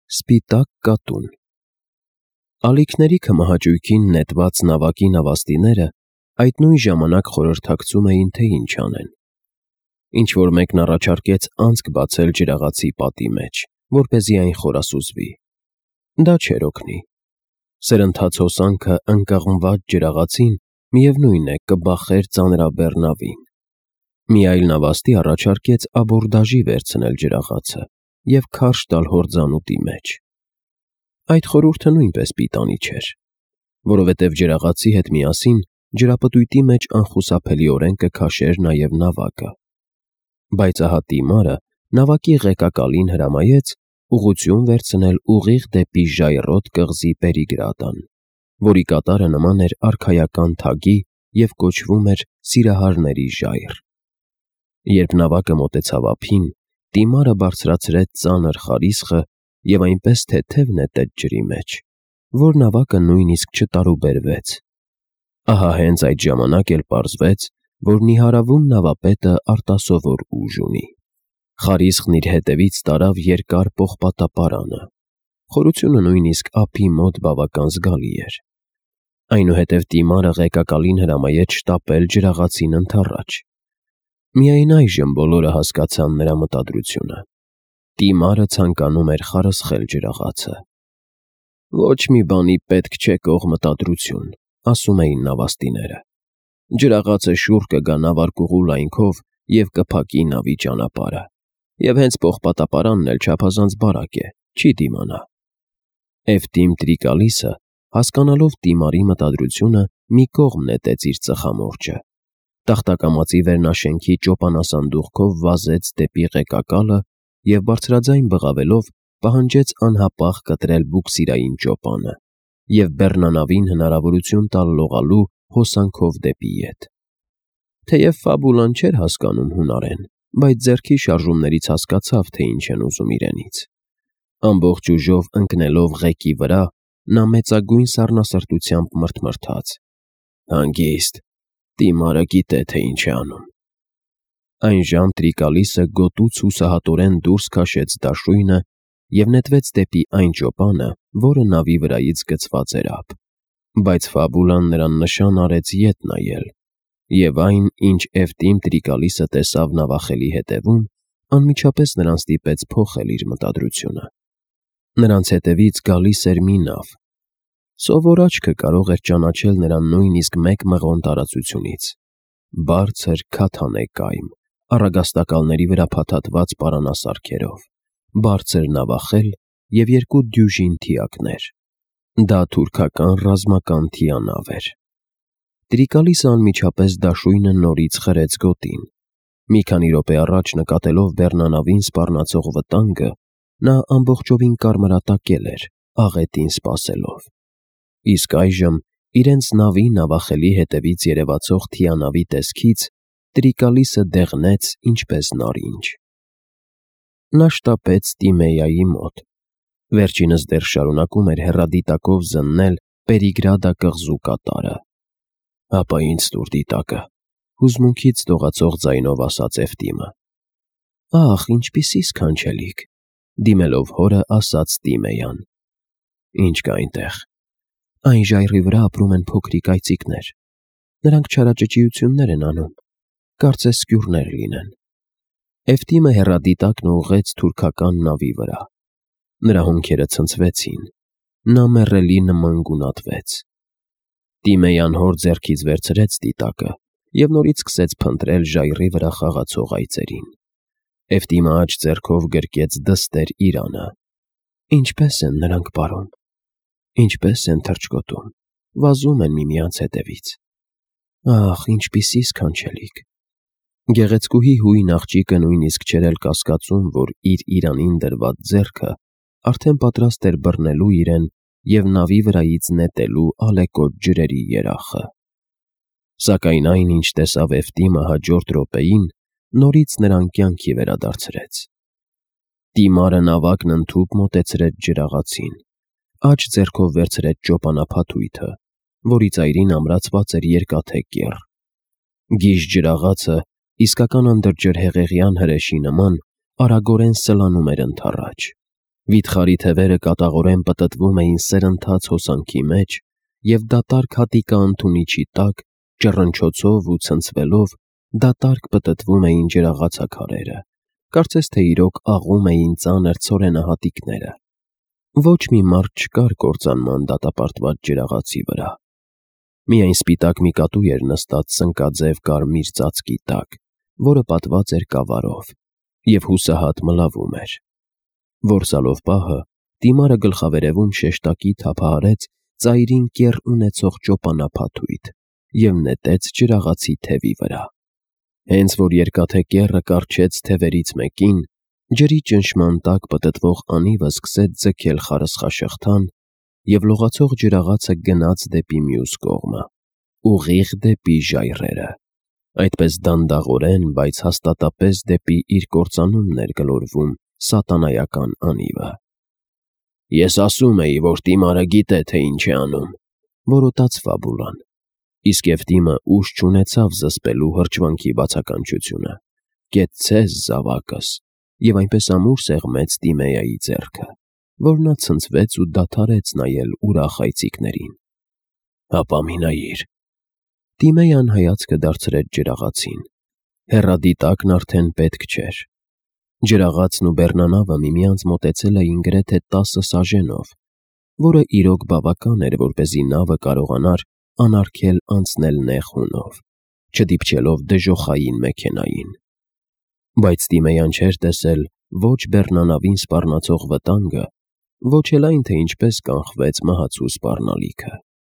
Սպիտակ կատուն։ Ալիքների քմահաճույքին նետված նավակի նավաստիները այդ նույն ժամանակ խորհրդակցում էին, թե ինչ անեն։ Ինչ-որ մեկն առաջարկեց անցք բացել ջրաղացի պատի մեջ, որպեսզի այն խորասուզվի։ Դա չէր օգնի։ Սրընթաց հոսանքը ընկղմված ջրաղացին միևնույն է կբախեր ծանրաբեռ նավին։ Մի այլ նավաստի առաջարկեց աբորդաժի վերցնել ջրաղացը և քարշ տալ հորձանուտի մեջ։ Այդ խորհուրդը նույնպես պիտանի չէր, որովհետև ջրաղացի հետ միասին ջրապտույտի մեջ անխուսափելիորեն կքաշեր նաև նավակը։ Բայց ահա Տիմարը նավակի ղեկակալին հրամայեց ուղղություն վերցնել ուղիղ դեպի Ժայռոտ կղզի Պերիգրադան, որի կատարը նման էր արքայական թագի և կոչվում էր Սիրահարների ժայռ։ Երբ նավակը մոտեցավ ափին, Տիմարը բարձրացրեց ծանր խարիսխը և այնպես թեթև նետեց ջրի մեջ, որ նավակը նույնիսկ չտարուբերվեց։ Ահա հենց այդ ժամանակ էլ պարզվեց, որ նիհարավում նավապետը արտասովոր ուժ ունի։ Խարիսխն իր հետևից տարավ երկար պողպատապարանը։ Խորությունը նույնիսկ ափի մոտ բավական զգալի էր։ Այնուհետև Տիմարը ղեկակալին հրամայեց շտապել ջրաղացին ընդառաջ։ Միայն այժմ բոլորը հասկացան նրա մտադրությունը։ Տիմարը ցանկանում էր խարսխել ջրաղացը։ «Ոչ մի բանի պետք չէ կող մտադրություն», ասում էին նավաստիները։ «Ջրաղացը շուռ կգա նավարկուղու լայնքով և կփակի նավի ճանապարհը, և հենց պողպատապարանն էլ չափազանց բարակ է, չի դիմանա»։ Էվտիմ Տրիկալիսը, հասկանալով Տիմարի մտադրությունը, մի կողմ նետեց իր ծխամորճը։ Տախտակամածի վերնաշենքի ճոպանասանդուղքով վազեց դեպի ղեկակալը և բարձրաձայն բղավելով պահանջեց անհապաղ կտրել բուքսիրային ճոպանը և բեռնանավին հնարավորություն տալ լողալու հոսանքով դեպի ետ։ Թեև Ֆաբուլան չէր հասկանում հունարեն, բայց ձեռքի շարժումներից հասկացավ, թե ինչ են ուզում իրենից։ Ամբողջ ուժով ընկնելով ղեկի վրա, նա մեծագույն սառնասրտությամբ մռթմռթաց. «Հանգիստ, Տիմարը գիտե, թե ինչ է անում»։ Այնժամ Տրիկալիսը գոտուց հուսահատորեն դուրս քաշեց դաշույնը և նետվեց դեպի այն ճոպանը, որը նավի վրայից գցված էր ափ։ Բայց Ֆաբուլան նրան նշան արեց ետ նայել, և այն, ինչ Էվտիմ Տրիկալիսը տեսավ նավախելի հետևում, անմիջապես նրան ստիպեց փոխել իր մտադրությունը։ Նրանց հետևից գալիս էր մի նավ։ Սովոր աչքը կարող էր ճանաչել նրան նույնիսկ մեկ մղոն տարածությունից։ Բարձր քաթանե կայմ, առագաստակալների վրա փաթաթված պարանասարքերով, բարձր նավախել և երկու դյուժին թիակներ։ Դա թուրքական ռազմական թիանավ էր։ Տրիկալիսը անմիջապես դաշույնը նորից խրեց գոտին։ Մի քանի րոպե առաջ նկատելով բեռնանավին սպառնացող վտանգը, նա ամբողջովին կարմրատակել էր, աղետին սպասելով։ Իսկ այժմ, իրենց նավի նավախելի հետևից երևացող թիանավի տեսքից, Տրիկալիսը դեղնեց ինչպես նարինջ։ Նա շտապեց Տիմեայի մոտ։ Վերջինս դեռ շարունակում էր հեռադիտակով զննել Պերիգրադա կղզու կատարը։ «Հապա ինձ տուր դիտակը», հուզմունքից դողացող ձայնով ասաց Էվտիմը։ «Ախ, ինչպիսի սքանչելիք», դիմելով հորը ասաց Տիմեյան։ «Ինչ կա այնտեղ»։ «Այն ժայռի վրա ապրում են փոքրիկ այծիկներ։ Նրանք չարաճճիություններ են անում, կարծես սկյուռներ լինեն»։ Էվտիմը հեռադիտակն ուղղեց թուրքական նավի վրա։ Նրա հոնքերը ցնցվեցին։ Նա մեռելի նման գունատվեց։ Տիմեյան հոր ձեռքից վերցրեց դիտակը և նորից սկսեց փնտրել ժայռի վրա խաղացող այծերին։ Էվտիմը աջ ձեռքով գրկեց դստեր իրանը։ «Ինչպե՞ս են նրանք, պարոն, ինչպե՞ս են թռչկոտում, վազում են միմյանց հետևից։ Ախ, ինչպիսի սքանչելիք»։ Գեղեցկուհի հույն աղջիկը նույնիսկ չէր էլ կասկածում, որ իր իրանին դրված ձեռքը արդեն պատրաստ էր բռնելու իրեն և նավի վրայից նետելու ալեկոծ ջրերի երախը։ Սակայն այն, ինչ տեսավ Էվտիմը հաջորդ րոպեին, նորից նրան կյանքի վերադարձրեց։ Տիմարը նավակն ընդհուպ մոտեցրեց ջրաղացին, աջ ձեռքով վերցրեց ճոպանափաթույթը, որի ծայրին ամրացված էր երկաթե կեռ։ Գիժ ջրաղացը, իսկական անդրջրհեղեղյան հրեշի նման, արագորեն սլանում էր ընդառաջ։ Վիթխարի թևերը կատաղորեն պտտվում էին սերընթաց հոսանքի մեջ և դատարկ հատիկա ընդունիչի տակ, ճռնչոցով ու ցնցվելով, դատարկ պտտվում էին ջրաղացաքարերը, կարծես թե իրոք աղում էին ծանր ցորենահատիկները։ Ոչ մի մարդ չկար կործանման դատապարտված ջրաղացի վրա։ Միայն սպիտակ մի կատու էր նստած սնկաձև կարմիր ծածկի տակ, որը պատված էր կավարով, և հուսահատ մլավում էր։ Որսալով պահը դիմարը գլխավերևում շեշտակի թափահարեց ծայրին կեռ ունեցող ճոպանափաթույթ և նետեց ջրաղացի թևի վրա։ Հենց որ երկաթե կեռը կառչեց թևերից մեկին, ջրի ճնշման տակ պտտվող անիվը սկսեց ձգել խարսխաշղթան, և լողացող ջրաղացը գնաց դեպի մյուս կողմը, ուղիղ դեպի ժայռերը։ Այդպես դանդաղորեն, բայց հաստատապես դեպի իր կործանումն էր գլորվում սատանայական անիվը։ «Ես ասում էի, որ Տիմարը գիտե, թե ինչ է անում», որոտաց Ֆաբուլան, իսկ Եվտիմը ուժ չունեցավ զսպելու հրճվանքի բացականչությունը։ «Կեցցես, զավակս», և այնպես ամուր սեղմեց Տիմեայի ձեռքը, որ նա ցնցվեց ու դադարեց նայել ուրախ այծիկներին։ «Հապա մի նայիր»։ Տիմեյան հայացքը դարձրեց ջրաղացին։ Հեռադի տակն արդեն պետք չէր։ Ջրաղացն ու բեռնանավը միմյանց մոտեցել էին գրեթե 10 սաժենով, որը իրոք բավական էր, որպեսզի նավը կարողանար անարգել անցնել նեղ հունով, չդիպչելով դժոխային մեքենային։ Բայց Տիմեյան չէր տեսել ոչ բեռնանավին սպառնացող վտանգը, ոչ էլ այն, թե ինչպես կանխվեց մահացու սպառնալիքը։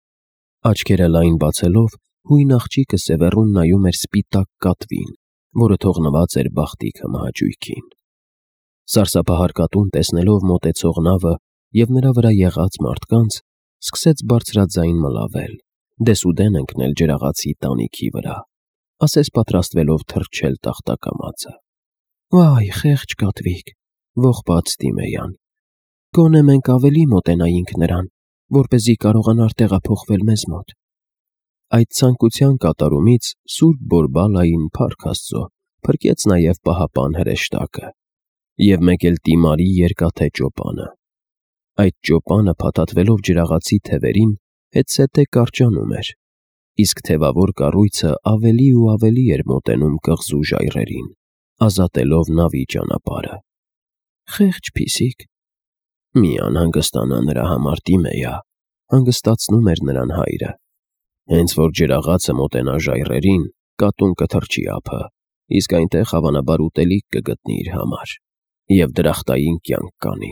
Աչքերը լայն բացելով, հույն աղջիկը սևեռուն նայում էր սպիտակ կատվին, որը թողնված էր բախտիքը մահաճույքին։ Սարսափահար կատուն տեսնելով մոտեցող նավը և նրա վրա եղած մարդկանց, սկսեց բարձրաձայն մլավել, դեսուդեն ընկնել ջրաղացի տանիքի վրա, ասես պատրաստվելով թռչել տախտակամածը։ «Վայ, խեղճ կատվիկ», ողբաց Տիմեյան, «գոնե մենք ավելի մոտենայինք նրան, որպեսզի կարողանար տեղափոխվել մեզ մոտ»։ Այդ ցանկության կատարումից Սուրբ Բորբալային, փառք Աստծո, փրկեց նաև պահապան հրեշտակը և մեկ էլ Տիմարի երկաթե ճոպանը։ Այդ ճոպանը փաթաթվելով ջրաղացի թևերին, հետզհետե կարճանում էր, իսկ թևավոր կառույցը ավելի ու ավելի էր մոտենում կղզու ժայռերին, ազատելով նավի ճանապարհը։ «Խեղճ Փիսիկ»։ «Մի անհանգստանա նրա համար, Տիմեյա», հանգստացնում էր նրան հայրը։ «Հենց որ ջրաղացը մոտենա ժայռերին, կատուն կթռչի ափը, իսկ այնտեղ հավանաբար ուտելիք կգտնի իր համար և դրախտային կյանք կանի»։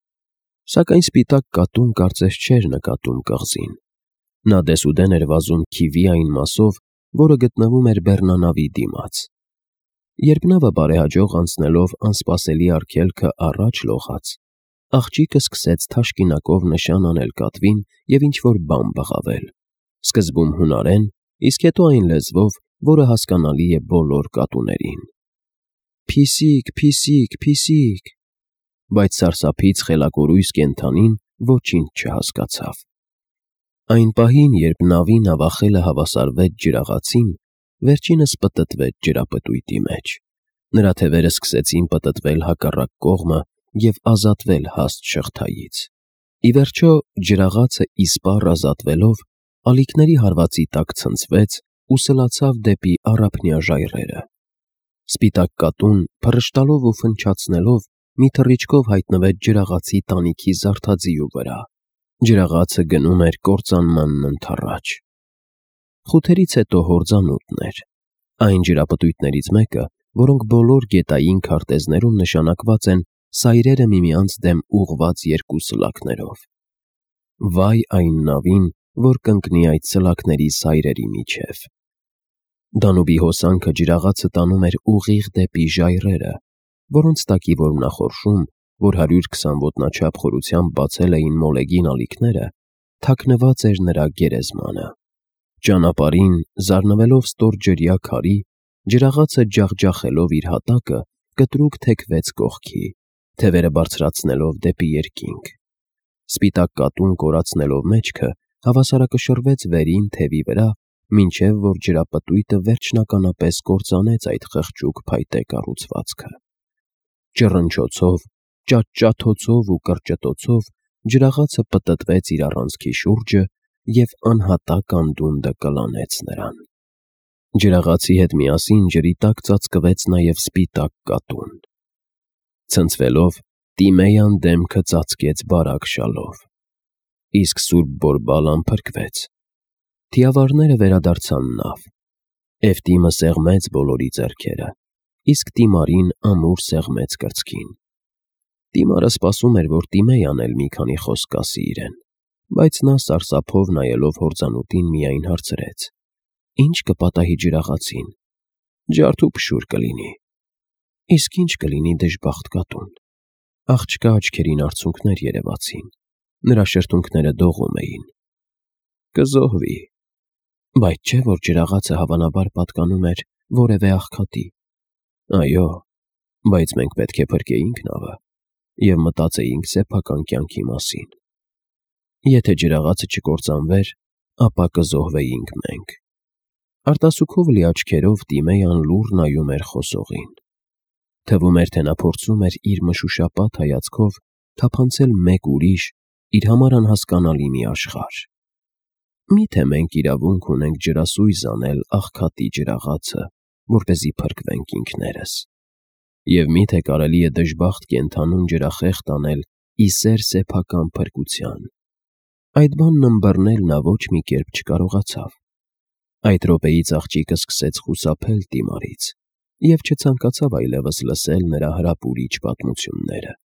Սակայն սպիտակ կատուն կարծես չէր նկատում կղզին։ Նա դեսուդեն էր վազում քիվի այն մասով, որը գտնվում էր բեռնանավի դիմաց։ Երբ նավը բարեհաջող անցնելով անսպասելի արգելքը առաջ լողաց, աղջիկը սկսեց թաշկինակով նշան անել կատվին և ինչ-որ բան բղավել, սկզբում հունարեն, իսկ հետո այն լեզվով, որը հասկանալի է բոլոր կատուներին։ «Փիսիկ, Փիսիկ, Փիսիկ», բայց սարսափից խելագորույս կենդանին ոչինչ չհասկացավ։ Այն պահին, երբ նավի նավախելը հավասարվեց ջրաղացին, վերջինս պտտվեց ջրապտույտի մեջ։ Նրա թևերը սկսեցին պտտվել հակառակ կողմը և ազատվել հաստ շղթայից։ Ի վերջո, ջրաղացը իսպառ ազատվելով, ալիքների հարվածի տակ ցնցվեց ու սլացավ դեպի առափնյա ժայռերը։ Սպիտակ կատուն, փռշտալով ու ֆնչացնելով, մի թռիչքով հայտնվեց ջրաղացի տանիքի զարդաձիու վրա։ Ջրաղացը գնում էր կործանմանն ընդառաջ։ Խութերից հետո հորձանուտն էր։ Այն ջրապտույտներից մեկը, որոնք բոլոր գետային քարտեզներում նշանակված են սայրերը միմյանց դեմ ուղղված երկու սլաքներով։ Վայ այն նավին, որ կընկնի այդ սլաքների սայրերի միջև։ Դանուբի հոսանքը ջրաղացը տանում էր ուղիղ դեպի ժայռերը, որոնց տակի որմնախորշում, որ 120 ոտնաչափ խորությամբ բացել էին մոլեգին ալիքները, թաքնված էր նրա գերեզմանը։ Ճանապարհին, զարնվելով ստորջրյա քարի, ջրաղացը ջախջախելով իր հատակը, կտրուկ թեքվեց կողքի, թևերը բարձրացնելով դեպի երկինք։ Սպիտակ կատուն կորացնելով մեջքը, հավասարակշռվեց վերին թևի վրա, մինչև որ ջրապտույտը վերջնականապես կործանեց այդ խղճուկ փայտե կառուցվածքը։ Ճռնչոցով, ճաճաթոցով ու կրճտոցով ջրաղացը պտտվեց իր առանցքի շուրջը և անհատակ անդունդը կլանեց նրան։ Ջրաղացի հետ միասին ջրի տակ ծածկվեց նաև սպիտակ կատուն։ Ցնցվելով, Տիմեյան դեմքը ծածկեց բարակ շալով, իսկ Սուրբ Բորբալան փրկվեց։ Թիավարները վերադարձան նավ։ Էֆտիմը սեղմեց բոլորի ձեռքերը, իսկ Տիմարին ամուր սեղմեց կրծքին։ Տիմարը սպասում էր, որ Տիմեյան էլ մի քանի խոսք ասի իրեն, բայց նա սարսափով նայելով հորձանուտին միայն հարցրեց. «Ինչ կպատահի ջրաղացին»։ «Ջարդուփշուր կլինի»։ «Իսկ ինչ կլինի դժբախտ կատուն»։ Աղջկա աչքերին արցունքներ երևացին, նրա շրթունքները դողում էին։ «Կզոհվի»։ Բայց չէ՞ որ ջրաղացը հավանաբար պատկանում էր որևէ աղքատի։ Այո, բայց մենք պետք է փրկեինք նավը և մտածեինք սեփական կյանքի մասին։ Եթե ջրաղացը չկործանվեր, ապա կզոհվեինք մենք։ Արտասուքով լի աչքերով Տիմեյան լուռ նայում էր խոսողին։ Թվում էր, թե նա փորձում էր իր մշուշապատ հայացքով թափանցել մեկ ուրիշ, իր համար անհասկանալի մի աշխարհ։ Մի՞թե մենք իրավունք ունենք ջրասույզ անել աղքատի ջրաղացը, որպեսզի փրկվենք ինքներս։ Եվ մի՞թե կարելի է դժբախտ կենդանուն ջրախեղտ անել ի սեր սեփական փրկության։ Այդ բանն ըմբռնել նա ոչ մի կերպ չկարողացավ։ Այդ րոպեից աղջիկը սկսեց խուսափել Տիմարից և չցանկացավ այլևս լսել նրա հրապուրիչ պատմությունները։